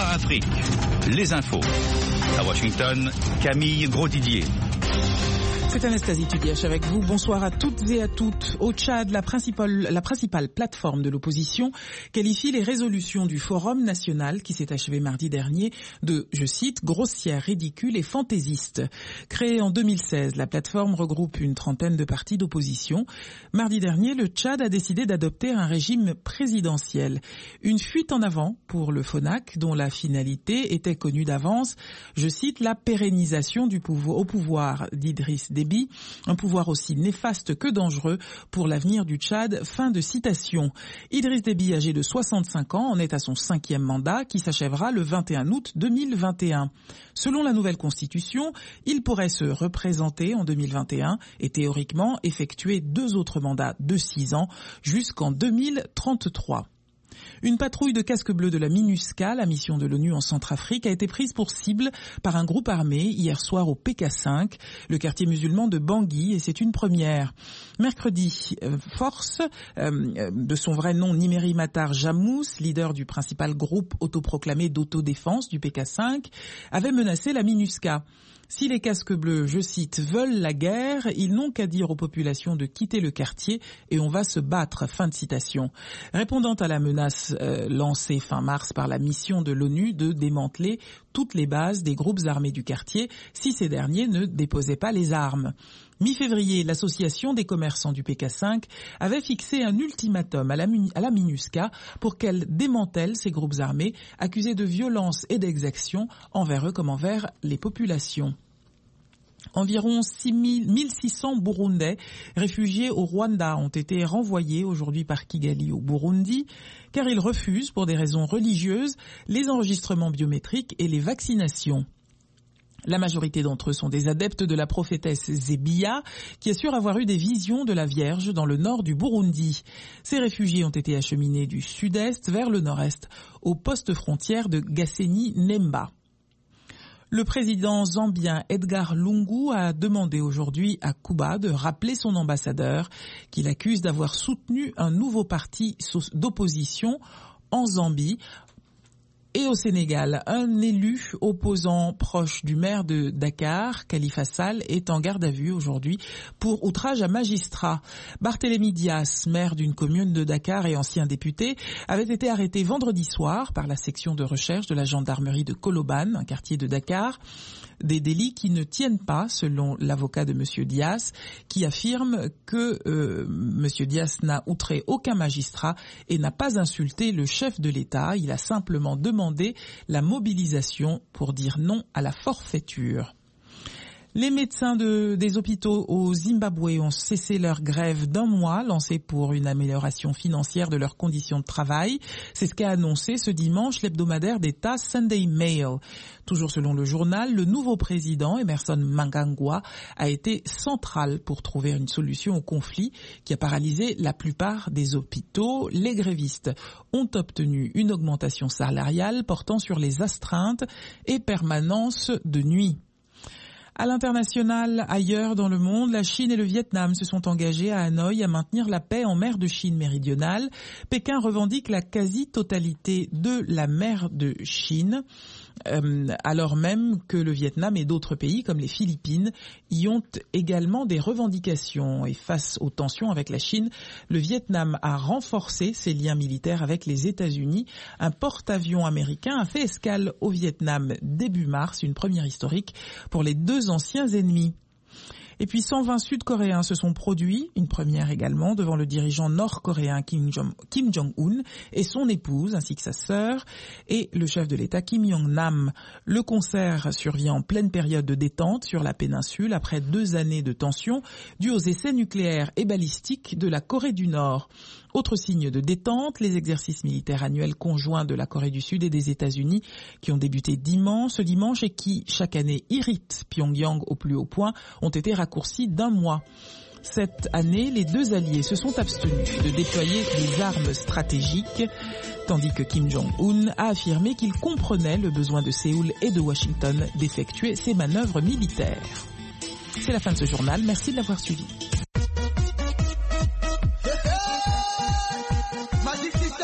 Bonsoir Afrique. Les infos. À Washington, Camille Grosdidier. C'est Anastasie Tudiach avec vous. Bonsoir à toutes et à toutes. Au Tchad, la principale plateforme de l'opposition qualifie les résolutions du Forum national qui s'est achevé mardi dernier de, je cite, grossières, ridicules et fantaisistes. Créée en 2016, la plateforme regroupe une trentaine de partis d'opposition. Mardi dernier, le Tchad a décidé d'adopter un régime présidentiel. Une fuite en avant pour le FONAC dont la finalité était connue d'avance, je cite, la pérennisation au pouvoir d'Idriss Déby, un pouvoir aussi néfaste que dangereux pour l'avenir du Tchad. Fin de citation. Idriss Déby, âgé de 65 ans, en est à son 5e mandat qui s'achèvera le 21 août 2021. Selon la nouvelle constitution, il pourrait se représenter en 2021 et théoriquement effectuer 2 autres mandats de 6 ans jusqu'en 2033. Une patrouille de casques bleus de la MINUSCA, la mission de l'ONU en Centrafrique, a été prise pour cible par un groupe armé hier soir au PK5, le quartier musulman de Bangui, et c'est une première. Mercredi, Force, de son vrai nom Nimeri Matar Jamous, leader du principal groupe autoproclamé d'autodéfense du PK5, avait menacé la MINUSCA. Si les casques bleus, je cite, veulent la guerre, ils n'ont qu'à dire aux populations de quitter le quartier et on va se battre. Fin de citation. Répondant à la menace lancée fin mars par la mission de l'ONU de démanteler toutes les bases des groupes armés du quartier si ces derniers ne déposaient pas les armes. Mi-février, l'association des commerçants du PK5 avait fixé un ultimatum à la MINUSCA pour qu'elle démantèle ces groupes armés accusés de violence et d'exaction envers eux comme envers les populations. Environ 1600 Burundais réfugiés au Rwanda ont été renvoyés aujourd'hui par Kigali au Burundi car ils refusent, pour des raisons religieuses, les enregistrements biométriques et les vaccinations. La majorité d'entre eux sont des adeptes de la prophétesse Zébia, qui assure avoir eu des visions de la Vierge dans le nord du Burundi. Ces réfugiés ont été acheminés du sud-est vers le nord-est, au poste frontière de Gasseni-Nemba. Le président zambien Edgar Lungu a demandé aujourd'hui à Cuba de rappeler son ambassadeur, qu'il accuse d'avoir soutenu un nouveau parti d'opposition en Zambie. Et au Sénégal, un élu opposant proche du maire de Dakar, Khalifa Sall, est en garde à vue aujourd'hui pour outrage à magistrat. Barthélémy Dias, maire d'une commune de Dakar et ancien député, avait été arrêté vendredi soir par la section de recherche de la gendarmerie de Colobane, un quartier de Dakar. Des délits qui ne tiennent pas, selon l'avocat de M. Dias, qui affirme que M. Dias n'a outré aucun magistrat et n'a pas insulté le chef de l'État. Il a simplement demandé la mobilisation pour dire non à la forfaiture. Les médecins des hôpitaux au Zimbabwe ont cessé leur grève d'1 mois, lancée pour une amélioration financière de leurs conditions de travail. C'est ce qu'a annoncé ce dimanche l'hebdomadaire d'État Sunday Mail. Toujours selon le journal, le nouveau président, Emmerson Mnangagwa, a été central pour trouver une solution au conflit qui a paralysé la plupart des hôpitaux. Les grévistes ont obtenu une augmentation salariale portant sur les astreintes et permanences de nuit. À l'international, ailleurs dans le monde, la Chine et le Vietnam se sont engagés à Hanoï à maintenir la paix en mer de Chine méridionale. Pékin revendique la quasi-totalité de la mer de Chine, alors même que le Vietnam et d'autres pays comme les Philippines y ont également des revendications. Et face aux tensions avec la Chine, le Vietnam a renforcé ses liens militaires avec les États-Unis. Un porte-avions américain a fait escale au Vietnam début mars, une première historique pour les 2 anciens ennemis. Et puis 120 Sud-Coréens se sont produits, une première également, devant le dirigeant nord-coréen Kim Jong-un et son épouse, ainsi que sa sœur, et le chef de l'État Kim Jong-nam. Le concert survient en pleine période de détente sur la péninsule, après 2 années de tension dues aux essais nucléaires et balistiques de la Corée du Nord. Autre signe de détente, les exercices militaires annuels conjoints de la Corée du Sud et des États-Unis qui ont débuté ce dimanche et qui, chaque année, irritent Pyongyang au plus haut point, ont été raccourcis d'1 mois. Cette année, les 2 alliés se sont abstenus de déployer des armes stratégiques, tandis que Kim Jong-un a affirmé qu'il comprenait le besoin de Séoul et de Washington d'effectuer ces manœuvres militaires. C'est la fin de ce journal, merci de l'avoir suivi.